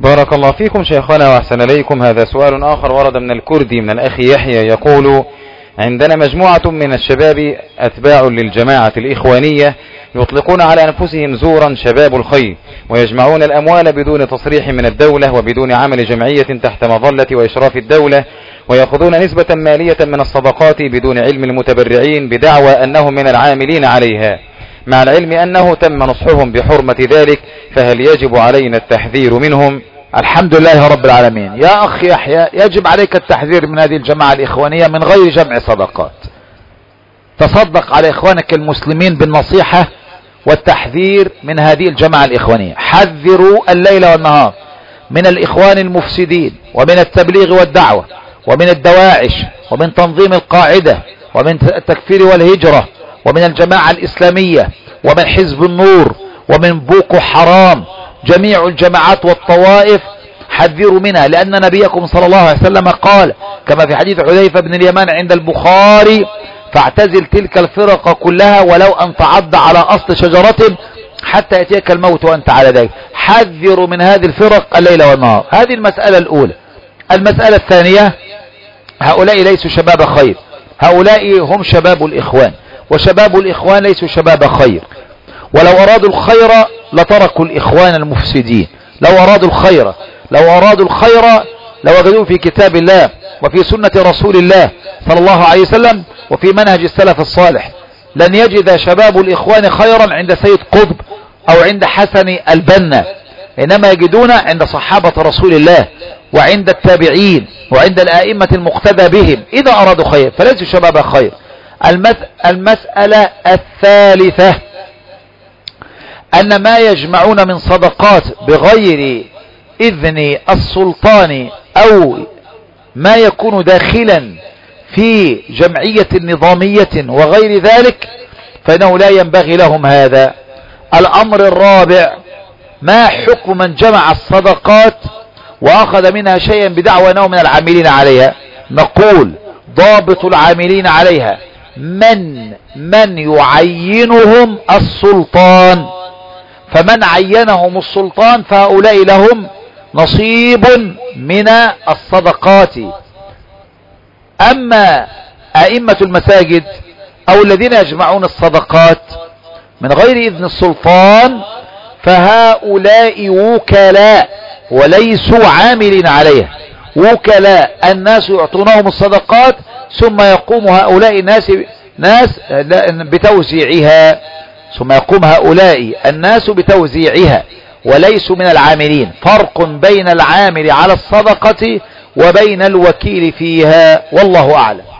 بارك الله فيكم شيخنا وأحسن إليكم. هذا سؤال آخر ورد من الكردي من الأخ يحيى يقول: عندنا مجموعة من الشباب أتباع للجماعة الإخوانية يطلقون على أنفسهم زورا شباب الخير، ويجمعون الأموال بدون تصريح من الدولة وبدون عمل جمعية تحت مظلة وإشراف الدولة، ويأخذون نسبة مالية من الصدقات بدون علم المتبرعين بدعوى أنهم من العاملين عليها، مع العلم أنه تم نصحهم بحرمة ذلك، فهل يجب علينا التحذير منهم؟ الحمد لله رب العالمين. يا أخ يحيى، يجب عليك التحذير من هذه الجماعة الإخوانية من غير جمع صدقات. تصدق على إخوانك المسلمين بالنصيحة والتحذير من هذه الجماعة الإخوانية. حذروا الليل والنهار من الإخوان المفسدين، ومن التبليغ والدعوة، ومن الدواعش، ومن تنظيم القاعدة، ومن التكفير والهجرة، ومن الجماعة الإسلامية، ومن حزب النور، ومن بوكو حرام. جميع الجماعات والطوائف حذروا منها، لأن نبيكم صلى الله عليه وسلم قال كما في حديث حذيفة بن اليمان عند البخاري: فاعتزل تلك الفرق كلها ولو أن تعض على أصل شجرة حتى يأتيك الموت وأنت على ذلك. حذروا من هذه الفرق الليل والنهار. هذه المسألة الأولى. المسألة الثانية: هؤلاء ليسوا شباب خير، هؤلاء هم شباب الإخوان، وشباب الإخوان ليسوا شباب خير. ولو أرادوا الخير لتركوا الإخوان المفسدين. لو أرادوا الخير لوجدوه في كتاب الله وفي سنة رسول الله صلى الله عليه وسلم وفي منهج السلف الصالح. لن يجد شباب الإخوان خيرا عند سيد قطب أو عند حسن البنا، إنما يجدون عند صحابة رسول الله وعند التابعين وعند الآئمة المقتدى بهم إذا أرادوا خير، فليسوا شباب خير. المسألة الثالثة: أن ما يجمعون من صدقات بغير إذن السلطان أو ما يكون داخلا في جمعية نظامية وغير ذلك فإنه لا ينبغي لهم هذا. الأمر الرابع: ما حكم من جمع الصدقات وأخذ منها شيئا بدعوى أنه من العاملين عليها؟ نقول: ضابط العاملين عليها من يعينهم السلطان، فمن عينهم السلطان فهؤلاء لهم نصيب من الصدقات. أما أئمة المساجد أو الذين يجمعون الصدقات من غير إذن السلطان فهؤلاء وكلاء وليسوا عاملين عليها. وكلاء، الناس يعطونهم الصدقات ثم يقوم هؤلاء الناس بتوزيعها، ثم يقوم هؤلاء الناس بتوزيعها وليسوا من العاملين. فرق بين العامل على الصدقة وبين الوكيل فيها، والله أعلم.